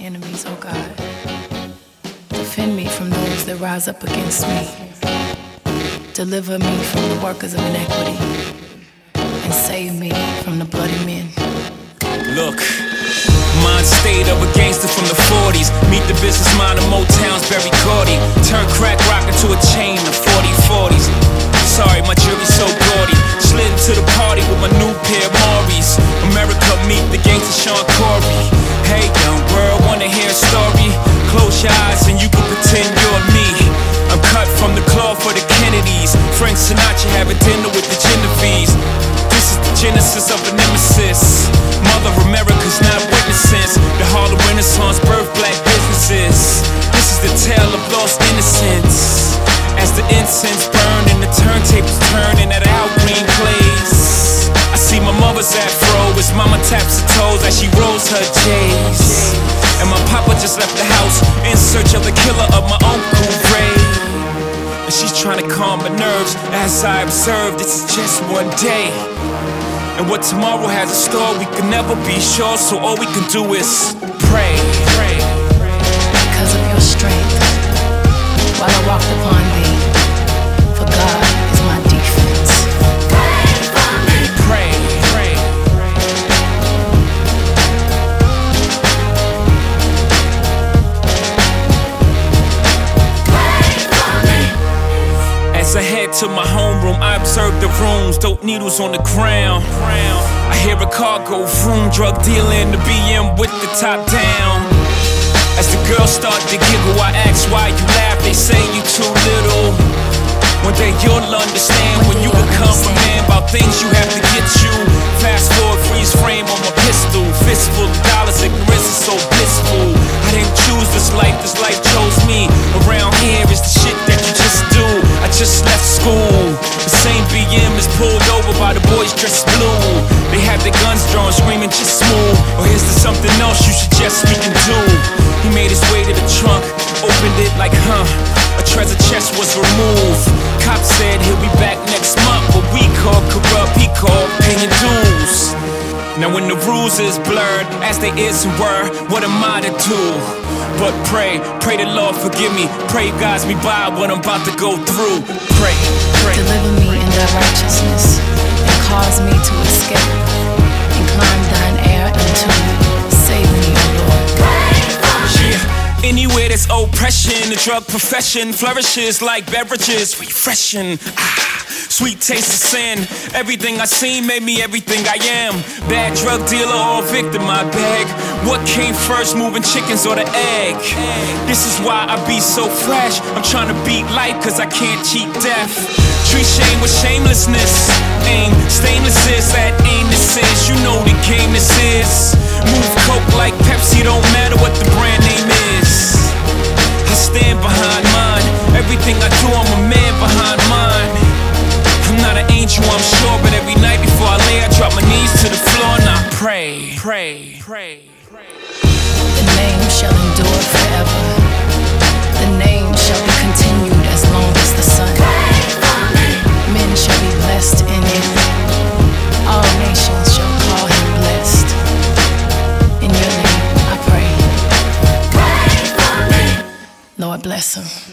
enemies, O God. Defend me from those that rise up against me. Deliver me from the workers of iniquity, and save me from the bloody men. Look, mind state of a gangster from the 40s. Meet the business mind of Motown's Berry Gordy. Turn crack rock into a chain of 40/40s. Sorry, my jury's so gaudy. Slid into the party with my new pair of Maury's. America meet the gangster Sean Corey. Hey, young world, wanna hear a story? Close your eyes and you can pretend you're me. I'm cut from the cloth for the Kennedys. Frank Sinatra having dinner with the Genovese. This is the genesis of a nemesis. Mother America's not witnessing the Harlem Renaissance birth black businesses. This is the tale of lost innocence. As the incense burn and the turntables turn and that Al Green plays, I see my mother's afro as mama taps her toes as she rolls her J's. And my papa just left the house in search of the killer of my Uncle Ray. And she's trying to calm my nerves as I observe this is just one day. And what tomorrow has in store we can never be sure, so all we can do is pray. Because of your strength, while I walked upon thee, for God is my defense. Pray. As I head to my homeroom, I observe the rooms, dope needles on the ground. I hear a car go vroom, drug dealer in the BM with the top down. As the girls start to giggle, I ask why you laugh, they say you too little. One day you'll understand when you become a man about things you have to get you. Fast forward, freeze frame on my pistol. Fistful of dollars, ignorance is so blissful. I didn't choose this life chose me. Around here is the shit that you just do. I just left school. The same BM is pulled over by the boys dressed blue. They have their guns drawn, screaming just smooth. Or here's to something else you suggest we can do. He made his way to the trunk, opened it like a treasure chest was removed. Cop said he'll be back next month, but we called corrupt, he called paying dues. Now when the rules is blurred, as they is and were, what am I to do? But pray the Lord forgive me. Pray guides me by what I'm about to go through. Pray. Deliver me in thy righteousness, and cause me to escape. Incline thine ear unto me. Save me, O Lord. Yeah. Anywhere there's oppression, the drug profession flourishes like beverages, refreshing. Sweet taste of sin. Everything I seen made me everything I am. Bad drug dealer or victim, I beg. What came first, moving chickens or the egg? This is why I be so fresh. I'm trying to beat life cause I can't cheat death. Treat shame with shamelessness. Aim, stainless is that aimless is. You know the game this is. Move coke like Pepsi, don't matter what the brand name is. I stand behind mine. Everything I do, I'm a man behind mine. I'm not an angel, I'm sure, but every night before I lay, I drop my knees to the floor and I pray. The name shall endure forever. The name shall be continued as long as the sun. Men shall be blessed in him. All nations shall call him blessed. In your name I pray. Lord bless him.